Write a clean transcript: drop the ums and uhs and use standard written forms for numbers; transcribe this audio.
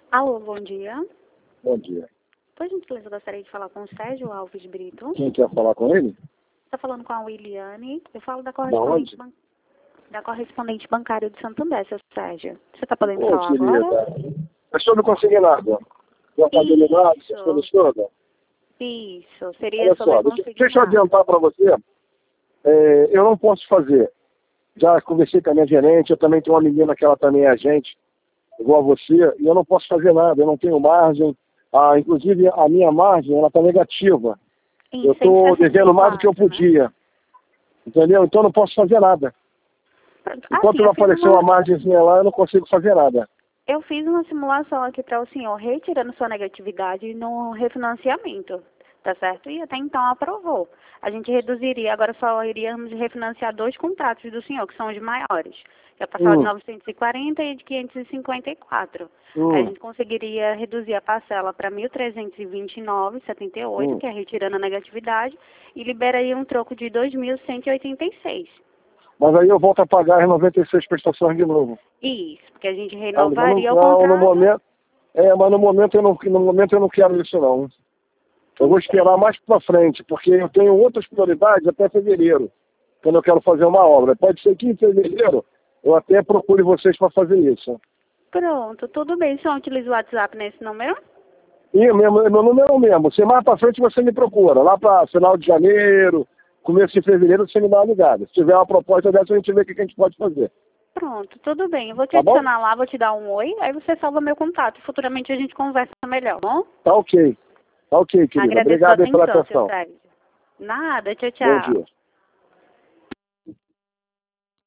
Alô, bom dia. Bom dia. Por gentileza, eu gostaria de falar com o Sérgio Alves Brito. Quem quer falar com ele? Está falando com a Williane. Eu falo da Da onde? correspondente bancária de Santander, seu Sérgio. Você está podendo Ô, falar querida. agora? Eu estou não conseguindo nada. Já está delegado, essas coisas todas? Isso, seria Olha sobre só, a deixa eu consignar. adiantar para você. Eu não posso fazer. Já conversei com a minha gerente, eu também tenho uma menina que ela também é agente, igual a você, e eu não posso fazer nada, eu não tenho margem. Inclusive, a minha margem, ela está negativa. Em Eu estou devendo mais do que eu 164, né? podia. Entendeu? Então eu não posso fazer nada. Enquanto Assim, não aparecer uma margenzinha lá, eu não consigo fazer nada. eu fiz uma simulação aqui para o senhor, retirando sua negatividade no refinanciamento, tá certo? E até então aprovou. A gente reduziria, agora só iríamos refinanciar 2 contratos do senhor, que são os maiores. Que é passar de 940 e de 554. Aí a gente conseguiria reduzir a parcela para 1.329,78, que é retirando a negatividade, e liberaria um troco de 2.186. Mas aí eu volto a pagar as 96 prestações de novo. Isso, porque a gente Mas renovaria o no contrato. momento, mas no momento eu não quero isso não. Eu vou esperar mais para frente, porque eu tenho outras prioridades até fevereiro, quando eu quero fazer uma obra. Pode ser que em fevereiro eu até procure vocês para fazer isso. Pronto, tudo bem. O senhor utiliza o WhatsApp nesse número? E meu número é o mesmo. Se mais para frente você me procura, lá para final de janeiro, começo de fevereiro, você me dá uma ligada. Se tiver uma proposta dessa, a gente vê o que a gente pode fazer. Pronto, tudo bem. Eu vou te Tá bom? adicionar lá, vou te dar um oi, aí você salva meu contato. Futuramente a gente conversa melhor, tá bom? Tá ok. Tá ok, querida. Agradeço a Obrigado aí pela atenção, seu atenção. Sérgio. Nada, tchau, Bom tchau. dia.